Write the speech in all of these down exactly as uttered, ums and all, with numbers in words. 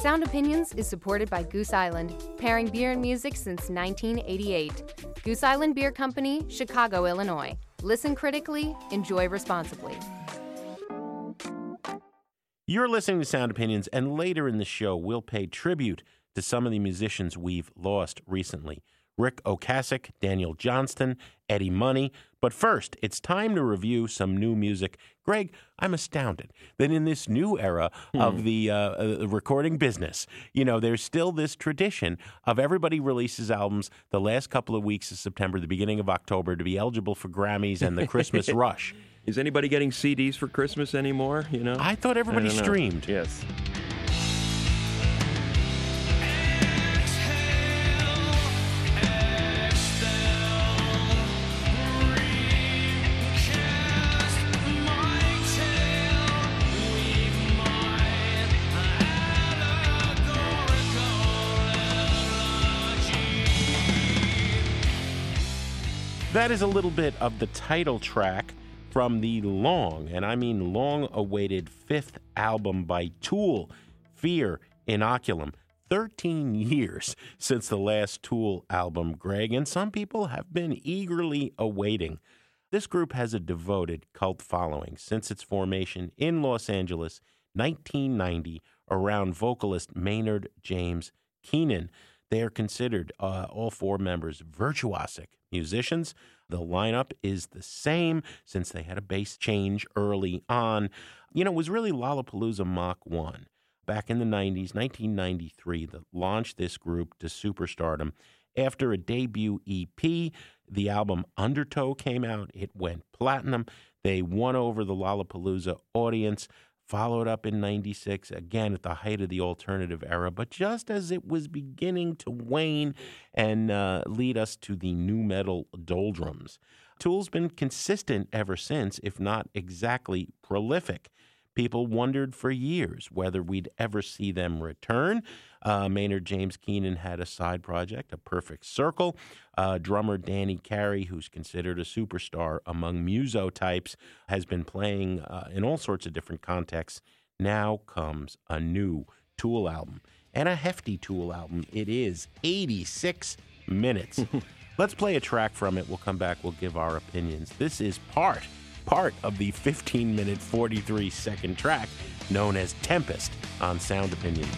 Sound Opinions is supported by Goose Island, pairing beer and music since nineteen eighty-eight. Goose Island Beer Company, Chicago, Illinois. Listen critically, enjoy responsibly. You're listening to Sound Opinions, and later in the show, we'll pay tribute to some of the musicians we've lost recently. Rick Ocasek, Daniel Johnston, Eddie Money. But first, it's time to review some new music. Greg, I'm astounded that in this new era hmm. of the uh, uh, recording business, you know, there's still this tradition of everybody releases albums the last couple of weeks of September, the beginning of October, to be eligible for Grammys and the Christmas rush. Is anybody getting C Ds for Christmas anymore? You know, I thought everybody I streamed. Yes. That is a little bit of the title track from the long, and I mean long-awaited fifth album by Tool, Fear Inoculum. Thirteen years since the last Tool album, Greg, and some people have been eagerly awaiting. This group has a devoted cult following since its formation in Los Angeles, nineteen ninety, around vocalist Maynard James Keenan. They are considered, uh, all four members, virtuosic musicians. The lineup is the same since they had a bass change early on. You know, it was really Lollapalooza Mach one back in the nineties, nineteen ninety-three, that launched this group to superstardom. After a debut E P, the album Undertow came out. It went platinum. They won over the Lollapalooza audience. Followed up in ninety-six, again at the height of the alternative era, but just as it was beginning to wane and uh, lead us to the nu metal doldrums. Tool's been consistent ever since, if not exactly prolific. People wondered for years whether we'd ever see them return. Uh, Maynard James Keenan had a side project, A Perfect Circle. Uh, drummer Danny Carey, who's considered a superstar among muso types, has been playing uh, in all sorts of different contexts. Now comes a new Tool album, and a hefty Tool album. It is eighty-six minutes. Let's play a track from it. We'll come back. We'll give our opinions. This is part, part of the fifteen-minute, forty-three-second track known as Tempest on Sound Opinion.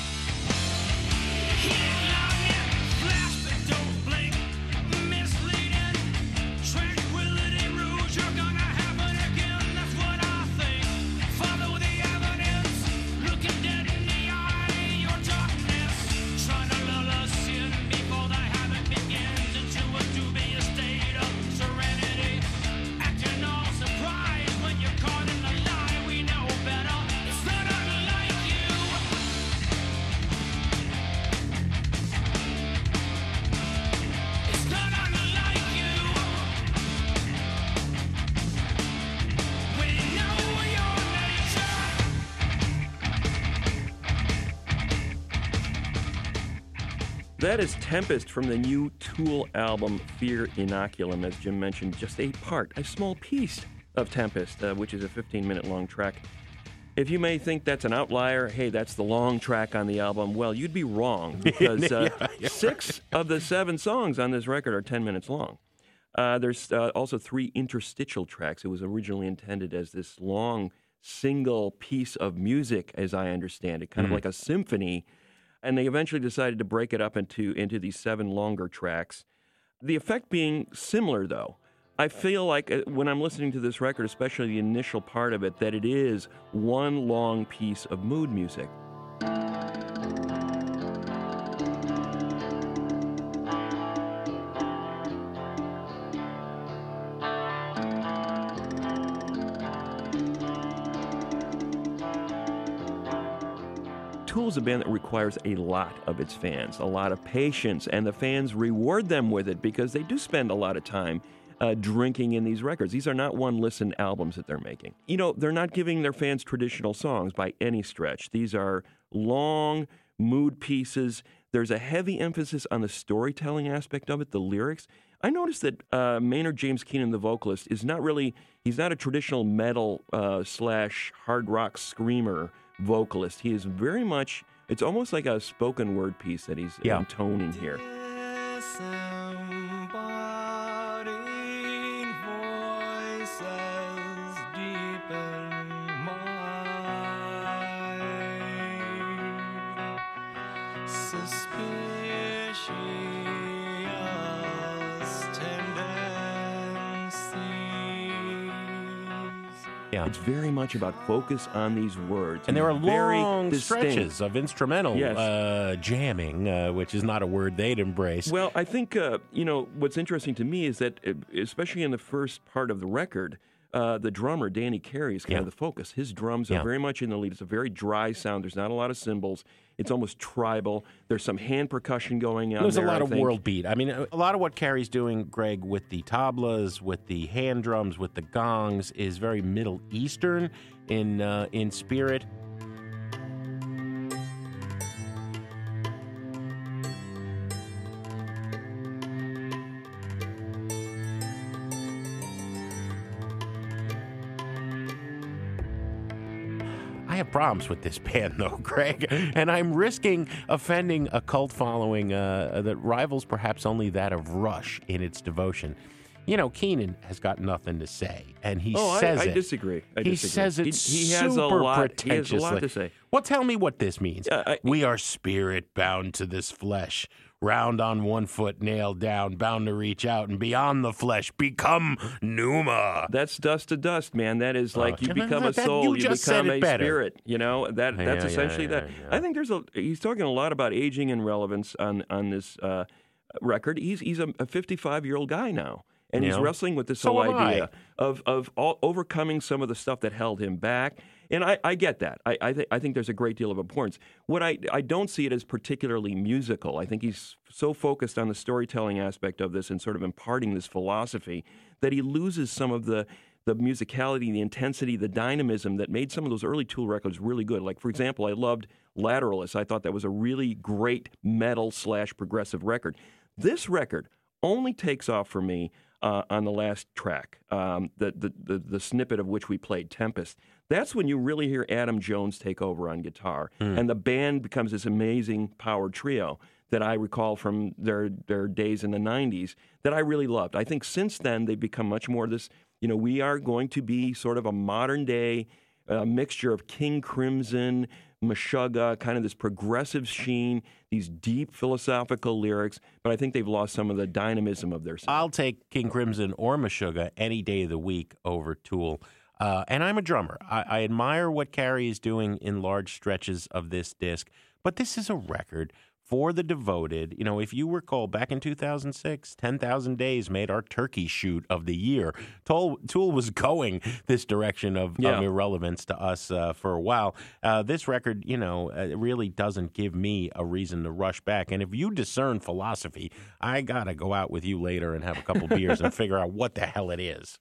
That is Tempest from the new Tool album, Fear Inoculum, as Jim mentioned, just a part, a small piece of Tempest, uh, which is a fifteen-minute long track. If you may think that's an outlier, hey, that's the long track on the album, well, you'd be wrong, because uh, yeah, yeah, six right. of the seven songs on this record are ten minutes long. Uh, there's uh, also three interstitial tracks. It was originally intended as this long single piece of music, as I understand it, kind mm-hmm. of like a symphony. And they eventually decided to break it up into, into these seven longer tracks. The effect being similar, though. I feel like when I'm listening to this record, especially the initial part of it, that it is one long piece of mood music. Tool's a band that requires a lot of its fans, a lot of patience, and the fans reward them with it because they do spend a lot of time uh, drinking in these records. These are not one-listen albums that they're making. You know, they're not giving their fans traditional songs by any stretch. These are long mood pieces. There's a heavy emphasis on the storytelling aspect of it, the lyrics. I noticed that uh, Maynard James Keenan, the vocalist, is not really, he's not a traditional metal uh, slash hard rock screamer vocalist. He is very much It's almost like a spoken word piece that he's Yeah. intoning here. Disembodied voices deep in mine, suspicious tendencies. Yeah. It's very much about focus on these words. And there are It's very long distinct. stretches of instrumental Yes. uh, jamming, uh, which is not a word they'd embrace. Well, I think, uh, you know, what's interesting to me is that, uh, especially in the first part of the record, uh, the drummer, Danny Carey, is kind Yeah. of the focus. His drums Yeah. are very much in the lead. It's a very dry sound. There's not a lot of cymbals. It's almost tribal. There's some hand percussion going on There's there, a lot I of think. world beat. I mean, a lot of what Carey's doing, Greg, with the tablas, with the hand drums, with the gongs, is very Middle Eastern in uh, in spirit. I have problems with this band, though, Greg, and I'm risking offending a cult following uh, that rivals perhaps only that of Rush in its devotion. You know, Keenan has got nothing to say, and he Oh, I- says I it. disagree. I he disagree. says it He- he has a super lot- he has a pretentiously. lot to say. Well, tell me what this means. Yeah, I- we are spirit bound to this flesh, round on one foot, nailed down, bound to reach out and beyond the flesh, become Pneuma. That's dust to dust, man. That is like Oh, you become a that- soul, you you, just become said it a better. spirit. You know that Yeah, that's yeah, essentially yeah, that. yeah. I think there's a. He's talking a lot about aging and relevance on on this uh, record. He's he's a fifty-five year old guy now, and he's Yeah. wrestling with this So whole am I. idea of of all, overcoming some of the stuff that held him back. And I, I get that. I I, th- I think there's a great deal of importance. What I I don't see it as particularly musical. I think he's so focused on the storytelling aspect of this and sort of imparting this philosophy that he loses some of the the musicality, the intensity, the dynamism that made some of those early Tool records really good. Like, for example, I loved Lateralus. I thought that was a really great metal slash progressive record. This record only takes off for me uh, on the last track, um, the, the, the, the snippet of which we played, Tempest. That's when you really hear Adam Jones take over on guitar, and the band becomes this amazing power trio that I recall from their their days in the nineties that I really loved. I think since then they've become much more this, you know, we are going to be sort of a modern day uh, mixture of King Crimson, Meshuggah, kind of this progressive sheen, these deep philosophical lyrics, but I think they've lost some of the dynamism of their sound. I'll take King Crimson or Meshuggah any day of the week over Tool. Uh, and I'm a drummer. I, I admire what Carey is doing in large stretches of this disc, but this is a record for the devoted. You know, if you recall, back in two thousand six, ten thousand Days made our turkey shoot of the year. Tool, Tool was going this direction of, Yeah. of irrelevance to us uh, for a while. Uh, this record, you know, uh, really doesn't give me a reason to rush back. And if you discern philosophy, I got to go out with you later and have a couple beers and figure out what the hell it is.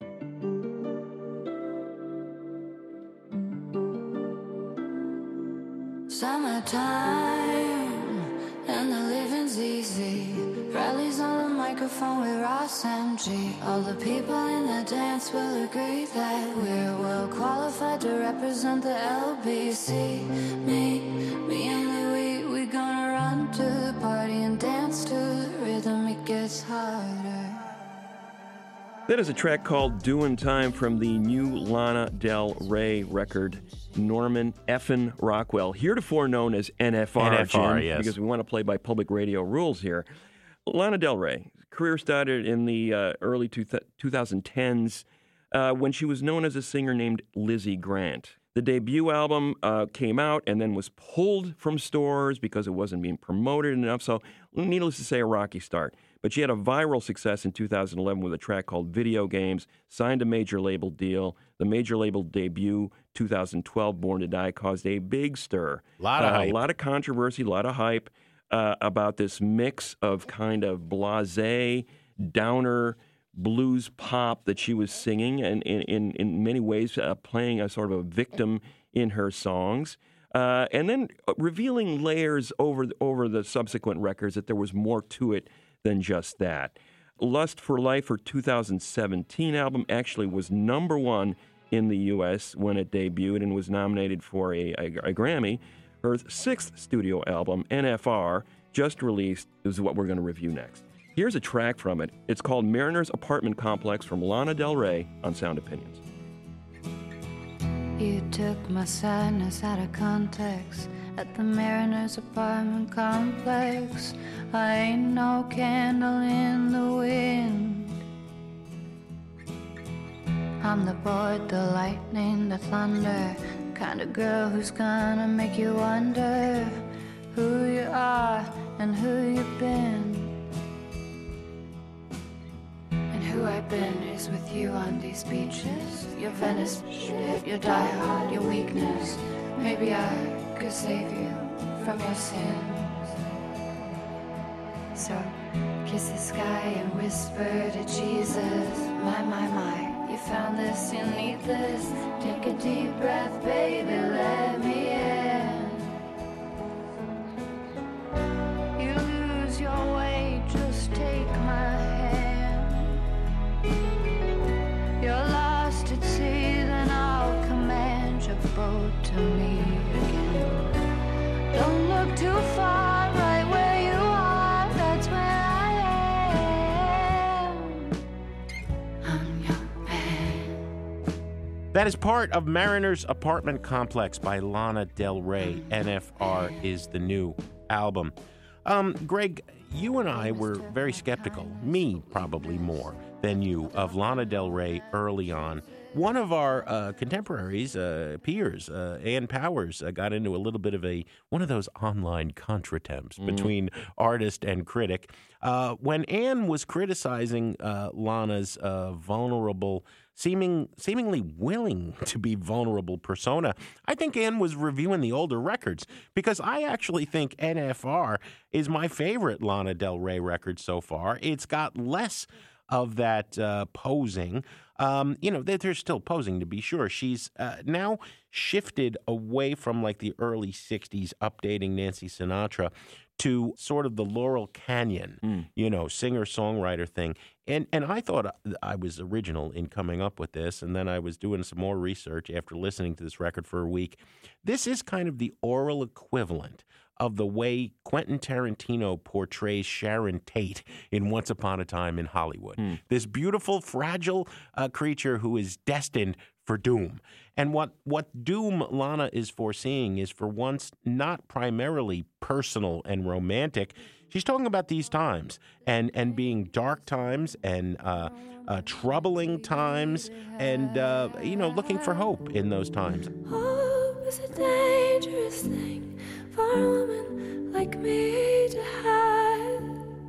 Summertime and the living's easy. Rallies on the microphone with Ross M G. All the people in the dance will agree that we're well qualified to represent the L B C. Me, me and Louis, we gonna run to the party and dance to the rhythm. It gets harder. That is a track called Doin' Time from the new Lana Del Rey record, Norman Effin Rockwell, heretofore known as N F R, N F R, Jim, yes. because we want to play by public radio rules here. Lana Del Rey, career started in the uh, early two th- twenty tens uh, when she was known as a singer named Lizzie Grant. The debut album uh, came out and then was pulled from stores because it wasn't being promoted enough. So, needless to say, a rocky start. But she had a viral success in two thousand eleven with a track called Video Games, signed a major label deal. The major label debut, two thousand twelve, Born to Die, caused a big stir. Lot of Uh, hype. A lot of controversy, a lot of hype uh, about this mix of kind of blasé, downer, blues pop that she was singing, and in, in, in many ways uh, playing a sort of a victim in her songs. Uh, and then revealing layers over the, over the subsequent records that there was more to it than just that. Lust for Life, her two thousand seventeen album, actually was number one in the U S when it debuted and was nominated for a, a, a Grammy. Her sixth studio album, N F R, just released, is what we're going to review next. Here's a track from it. It's called Mariner's Apartment Complex from Lana Del Rey on Sound Opinions. You took my sadness out of context at the Mariner's Apartment Complex. I ain't no candle in the wind. I'm the board, the lightning, the thunder, the kind of girl who's gonna make you wonder who you are and who you've been. And who I've been is with you on these beaches. Your Venice shit, your diehard, your weakness. Maybe I could save you from your sins. So kiss the sky and whisper to Jesus. My, my, my, you found this, you need this. Take a deep breath, baby, let me in. You lose your way, just take my hand. You're lost at sea, then I'll command your boat to me again. Don't look too far, right where you are, that's where I am. I'm your man. That is part of Mariner's Apartment Complex by Lana Del Rey. N F R is the new album. Um, Greg, you and I were very skeptical, me probably more than you, of Lana Del Rey early on. One of our uh, contemporaries, uh, peers, uh, Ann Powers, uh, got into a little bit of a one of those online contretemps mm. between artist and critic. Uh, when Ann was criticizing uh, Lana's uh, vulnerable, seeming seemingly willing to be vulnerable persona, I think Ann was reviewing the older records, because I actually think N F R is my favorite Lana Del Rey record so far. It's got less of that uh, posing. Um, you know, there's still posing, to be sure. She's uh, now shifted away from like the early sixties updating Nancy Sinatra to sort of the Laurel Canyon, mm. you know, singer-songwriter thing. And and I thought I was original in coming up with this, and then I was doing some more research after listening to this record for a week. This is kind of the oral equivalent of the way Quentin Tarantino portrays Sharon Tate in Once Upon a Time in Hollywood. Mm. This beautiful, fragile uh, creature who is destined for doom. And what, what doom Lana is foreseeing is, for once, not primarily personal and romantic. She's talking about these times and, and being dark times and uh, uh, troubling times and, uh, you know, looking for hope in those times. Hope is a dangerous thing for a woman like me to have,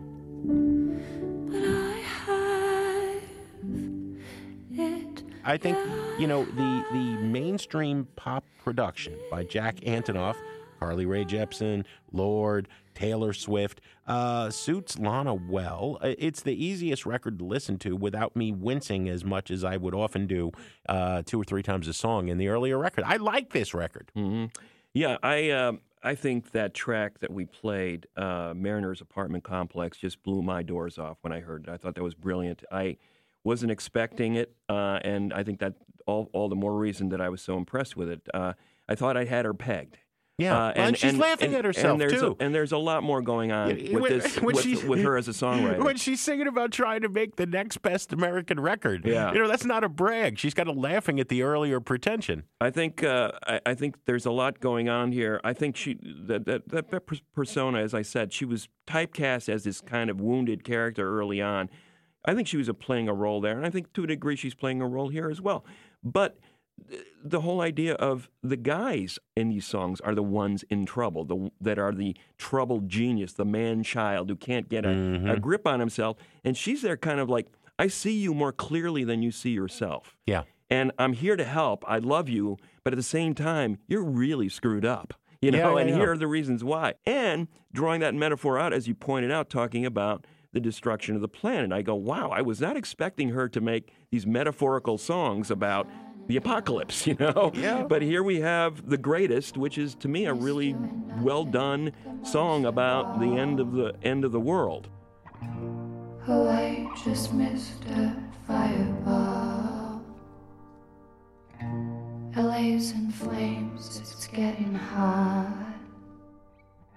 but I have it. I think, you know, the, the mainstream pop production by Jack Antonoff, Carly Rae Jepsen, Lorde, Taylor Swift, uh, suits Lana well. It's the easiest record to listen to without me wincing as much as I would often do uh, two or three times a song in the earlier record. I like this record. Mm-hmm. Yeah, I... Uh... I think that track that we played, uh, Mariner's Apartment Complex, just blew my doors off when I heard it. I thought that was brilliant. I wasn't expecting it, uh, and I think that all, all the more reason that I was so impressed with it. Uh, I thought I had her pegged. Yeah, uh, and, and she's and, laughing and, at herself, and there's too. A, and there's a lot more going on Yeah, with when, this, when with, with her as a songwriter. When she's singing about trying to make the next best American record, yeah. you know, that's not a brag. She's kind of laughing at the earlier pretension. I think uh, I, I think there's a lot going on here. I think she that, that that persona, as I said, she was typecast as this kind of wounded character early on. I think she was playing a role there, and I think to a degree she's playing a role here as well. But the whole idea of the guys in these songs are the ones in trouble, the, that are the troubled genius, the man-child who can't get a, mm-hmm. a grip on himself. And she's there kind of like, I see you more clearly than you see yourself. Yeah. And I'm here to help. I love you. But at the same time, you're really screwed up. You know, yeah, yeah, and yeah. here are the reasons why. And drawing that metaphor out, as you pointed out, talking about the destruction of the planet. I go, wow, I was not expecting her to make these metaphorical songs about the apocalypse, you know? Yeah. But here we have The Greatest, which is, to me, a really well-done song about the end of the end of the world. Oh, I just missed a fireball. L A's in flames, it's getting hot.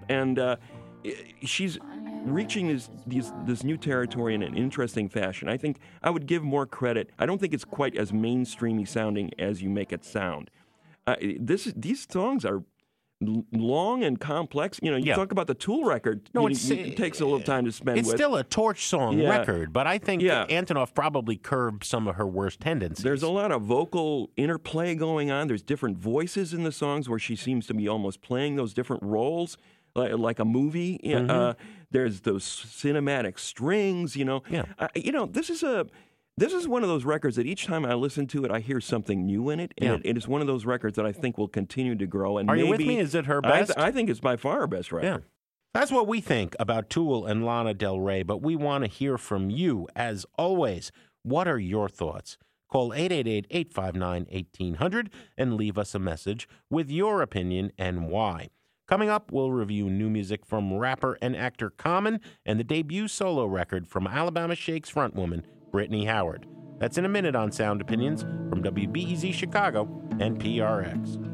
and uh, she's reaching this, these, this new territory in an interesting fashion. I think I would give more credit. I don't think it's quite as mainstreamy sounding as you make it sound. Uh, this these songs are l- long and complex. You know, you Yeah. talk about the Tool record. No, you- it's- you- it takes a little time to spend It's with. still a torch song Yeah. record, but I think Yeah. Antonoff probably curbed some of her worst tendencies. There's a lot of vocal interplay going on. There's different voices in the songs where she seems to be almost playing those different roles, like, like a movie. Yeah, Mm-hmm. Uh, there's those cinematic strings. You know, Yeah. uh, you know, this is a. This is one of those records that each time I listen to it, I hear something new in it, and Yeah. it, it is one of those records that I think will continue to grow. And Are you maybe, with me? Is it her I, th- best? I think it's by far her best record. Yeah. That's what we think about Tool and Lana Del Rey, but we want to hear from you. As always, what are your thoughts? Call eight eight eight, eight five nine, one eight hundred and leave us a message with your opinion and why. Coming up, we'll review new music from rapper and actor Common and the debut solo record from Alabama Shakes frontwoman Brittany Howard. That's in a minute on Sound Opinions from W B E Z Chicago and P R X.